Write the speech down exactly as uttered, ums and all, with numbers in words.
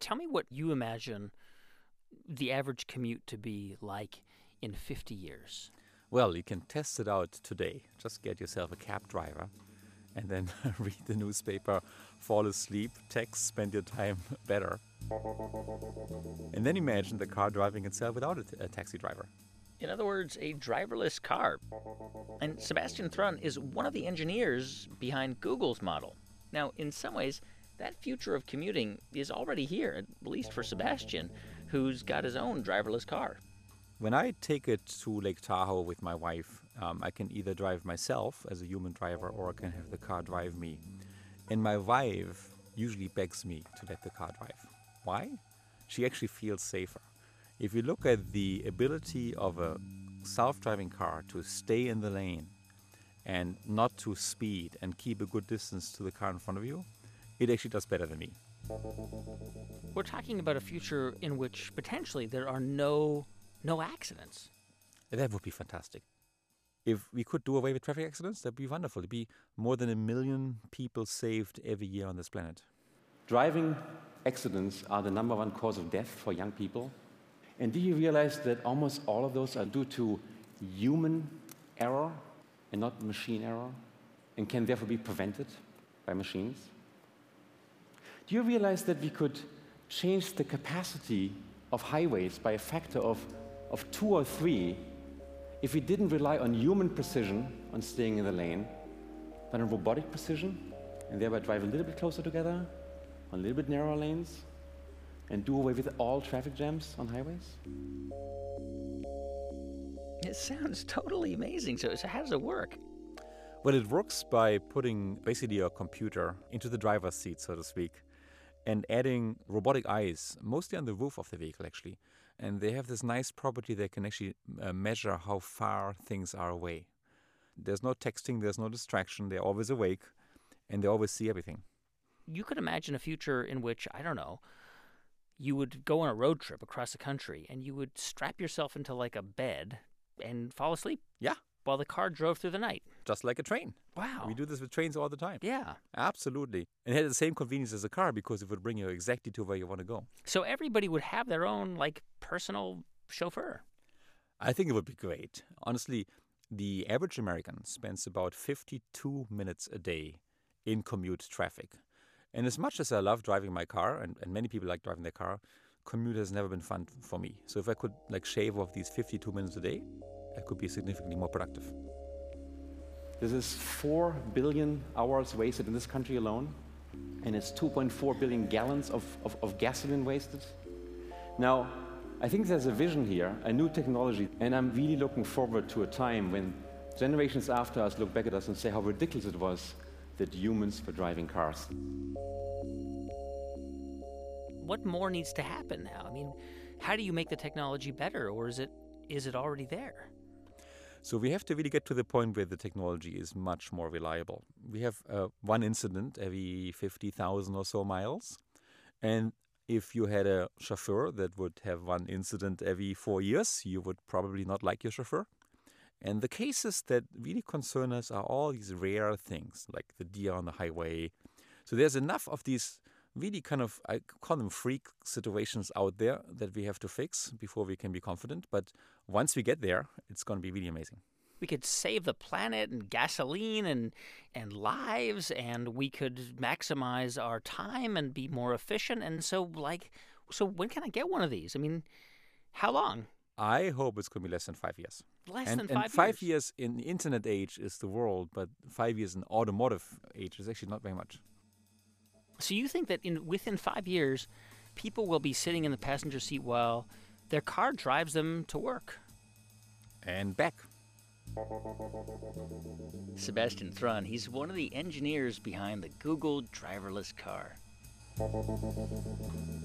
Tell me what you imagine the average commute to be like in fifty years. Well, you can test it out today. Just get yourself a cab driver and then read the newspaper, fall asleep, text, spend your time better. And then imagine the car driving itself without a, t- a taxi driver. In other words, a driverless car. And Sebastian Thrun is one of the engineers behind Google's model. Now, in some ways, that future of commuting is already here, at least for Sebastian, who's got his own driverless car. When I take it to Lake Tahoe with my wife, um, I can either drive myself as a human driver or I can have the car drive me. And my wife usually begs me to let the car drive. Why? She actually feels safer. If you look at the ability of a self-driving car to stay in the lane and not to speed and keep a good distance to the car in front of you, it actually does better than me. We're talking about a future in which potentially there are no no accidents. That would be fantastic. If we could do away with traffic accidents, that'd be wonderful. It'd be more than a million people saved every year on this planet. Driving accidents are the number one cause of death for young people. And do you realize that almost all of those are due to human error and not machine error, and can therefore be prevented by machines? Do you realize that we could change the capacity of highways by a factor of, of two or three if we didn't rely on human precision on staying in the lane, but on robotic precision, and thereby drive a little bit closer together, on a little bit narrower lanes, and do away with all traffic jams on highways? It sounds totally amazing. So, so how does it work? Well, it works by putting basically a computer into the driver's seat, so to speak, and adding robotic eyes, mostly on the roof of the vehicle, actually. And they have this nice property that can actually uh, measure how far things are away. There's no texting, there's no distraction, they're always awake, and they always see everything. You could imagine a future in which, I don't know, you would go on a road trip across the country and you would strap yourself into like a bed and fall asleep. Yeah. While the car drove through the night. Just like a train. Wow. We do this with trains all the time. Yeah. Absolutely. And it had the same convenience as a car because it would bring you exactly to where you want to go. So everybody would have their own, like, personal chauffeur. I think it would be great. Honestly, the average American spends about fifty-two minutes a day in commute traffic. And as much as I love driving my car, and, and many people like driving their car, commute has never been fun for me. So if I could, like, shave off these fifty-two minutes a day, I could be significantly more productive. This is four billion hours wasted in this country alone, and it's two point four billion gallons of, of, of gasoline wasted. Now, I think there's a vision here, a new technology, and I'm really looking forward to a time when generations after us look back at us and say how ridiculous it was that humans were driving cars. What more needs to happen now? I mean, how do you make the technology better, or is it is it already there? So we have to really get to the point where the technology is much more reliable. We have uh, one incident every fifty thousand or so miles. And if you had a chauffeur that would have one incident every four years, you would probably not like your chauffeur. And the cases that really concern us are all these rare things, like the deer on the highway. So there's enough of these really kind of, I call them freak situations out there that we have to fix before we can be confident. But once we get there, it's going to be really amazing. We could save the planet and gasoline and and lives, and we could maximize our time and be more efficient. And so, like, so when can I get one of these? I mean, how long? I hope it's going to be less than five years. Less and, than five and five years? years in the internet age is the world, but five years in automotive age is actually not very much. So you think that in within five years, people will be sitting in the passenger seat while their car drives them to work? And back. Sebastian Thrun, he's one of the engineers behind the Google driverless car.